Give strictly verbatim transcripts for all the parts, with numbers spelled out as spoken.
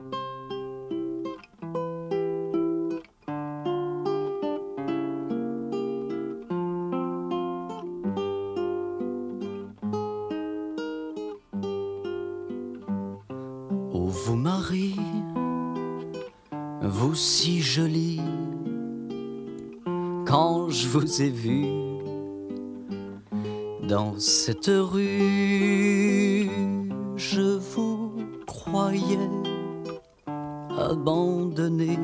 Oh, vous Marie, vous si jolie, quand je vous ai vu dans cette rue, je vous croyais abandonné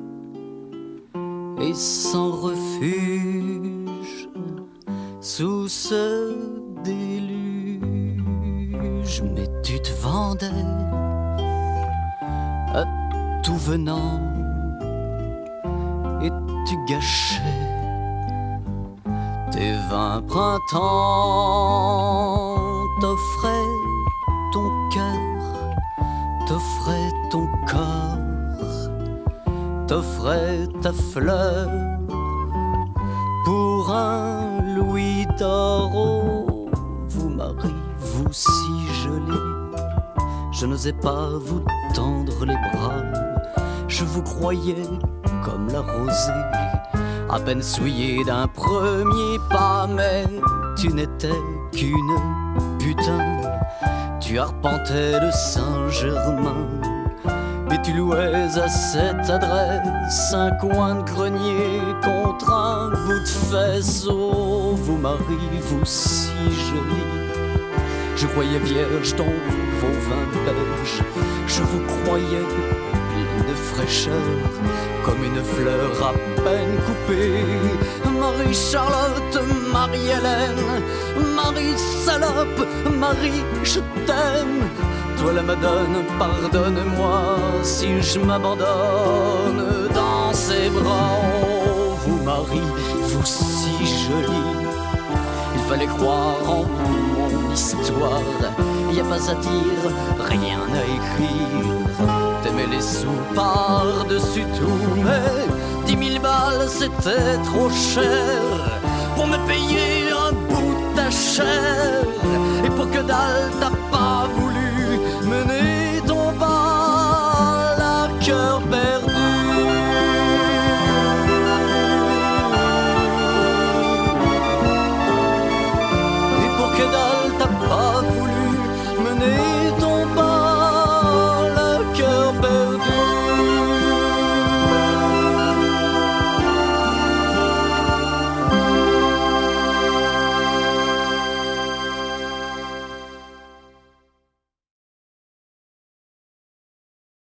et sans refuge sous ce déluge. Mais tu te vendais à tout venant et tu gâchais tes vingt printemps, t'offrais ton cœur, t'offrais ton corps, t'offrais ta fleur pour un louis d'or. Oh, vous Marie, vous si jolie, je n'osais pas vous tendre les bras, je vous croyais comme la rosée, à peine souillée d'un premier pas, mais tu n'étais qu'une putain. Tu arpentais le Saint-Germain et tu louais à cette adresse un coin de grenier contre un bout de fesse. Oh, vous Marie, vous si jolie, je croyais vierge dans vos vins belges, je vous croyais pleine de fraîcheur, comme une fleur à peine coupée. Marie-Charlotte, Marie-Hélène, Marie-Salope, Marie, je t'aime. Toi la Madone, pardonne-moi si je m'abandonne dans ses bras. Oh, vous Marie, vous si jolie, il fallait croire en mon histoire. Y a pas à dire, rien à écrire. T'aimais les sous par-dessus tout, mais dix mille balles c'était trop cher pour me payer un bout de ta chair. Et pour que dalle t'as pas voulu